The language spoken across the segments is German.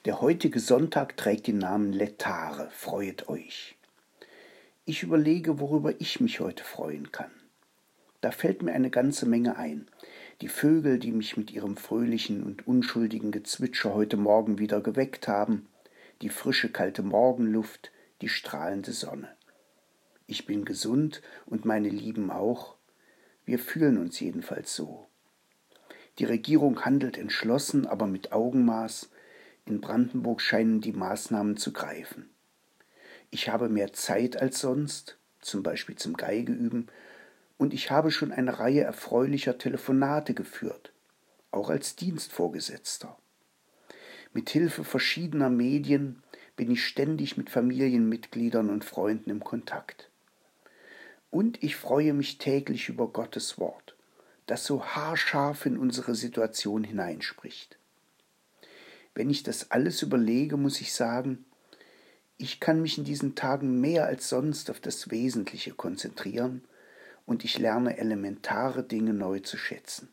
Der heutige Sonntag trägt den Namen Lätare, freuet euch. Ich überlege, worüber ich mich heute freuen kann. Da fällt mir eine ganze Menge ein. Die Vögel, die mich mit ihrem fröhlichen und unschuldigen Gezwitscher heute Morgen wieder geweckt haben, die frische, kalte Morgenluft, die strahlende Sonne. Ich bin gesund und meine Lieben auch. Wir fühlen uns jedenfalls so. Die Regierung handelt entschlossen, aber mit Augenmaß. In Brandenburg scheinen die Maßnahmen zu greifen. Ich habe mehr Zeit als sonst, zum Beispiel zum Geigeüben, und ich habe schon eine Reihe erfreulicher Telefonate geführt, auch als Dienstvorgesetzter. Mit Hilfe verschiedener Medien bin ich ständig mit Familienmitgliedern und Freunden im Kontakt. Und ich freue mich täglich über Gottes Wort, das so haarscharf in unsere Situation hineinspricht. Wenn ich das alles überlege, muss ich sagen, ich kann mich in diesen Tagen mehr als sonst auf das Wesentliche konzentrieren und ich lerne elementare Dinge neu zu schätzen.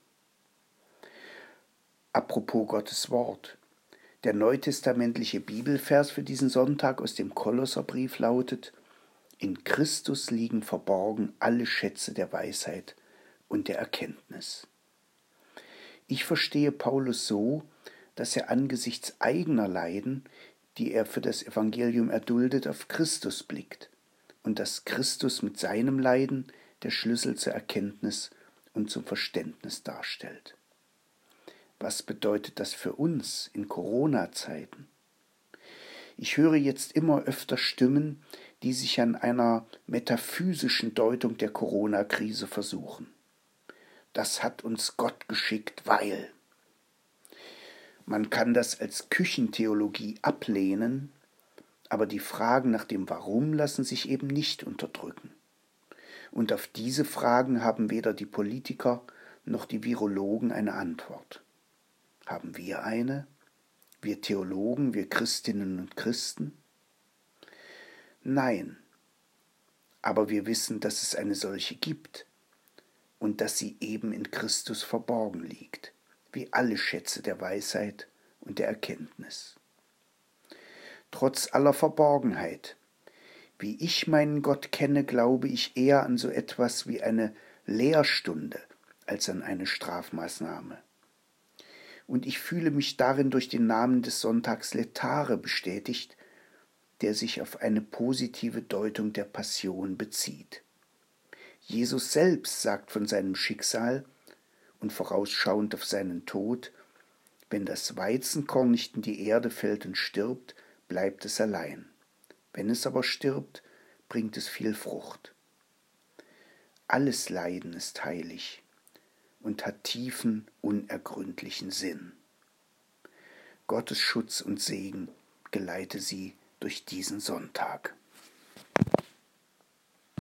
Apropos Gottes Wort. Der neutestamentliche Bibelvers für diesen Sonntag aus dem Kolosserbrief lautet: In Christus liegen verborgen alle Schätze der Weisheit und der Erkenntnis. Ich verstehe Paulus so, dass er angesichts eigener Leiden, die er für das Evangelium erduldet, auf Christus blickt und dass Christus mit seinem Leiden der Schlüssel zur Erkenntnis und zum Verständnis darstellt. Was bedeutet das für uns in Corona-Zeiten? Ich höre jetzt immer öfter Stimmen, die sich an einer metaphysischen Deutung der Corona-Krise versuchen. Das hat uns Gott geschickt, weil... Man kann das als Küchentheologie ablehnen, aber die Fragen nach dem Warum lassen sich eben nicht unterdrücken. Und auf diese Fragen haben weder die Politiker noch die Virologen eine Antwort. Haben wir eine? Wir Theologen, wir Christinnen und Christen? Nein, aber wir wissen, dass es eine solche gibt und dass sie eben in Christus verborgen liegt, wie alle Schätze der Weisheit und der Erkenntnis. Trotz aller Verborgenheit, wie ich meinen Gott kenne, glaube ich eher an so etwas wie eine Lehrstunde als an eine Strafmaßnahme. Und ich fühle mich darin durch den Namen des Sonntags Lätare bestätigt, der sich auf eine positive Deutung der Passion bezieht. Jesus selbst sagt von seinem Schicksal und vorausschauend auf seinen Tod: Wenn das Weizenkorn nicht in die Erde fällt und stirbt, bleibt es allein. Wenn es aber stirbt, bringt es viel Frucht. Alles Leiden ist heilig und hat tiefen, unergründlichen Sinn. Gottes Schutz und Segen geleite sie durch diesen Sonntag.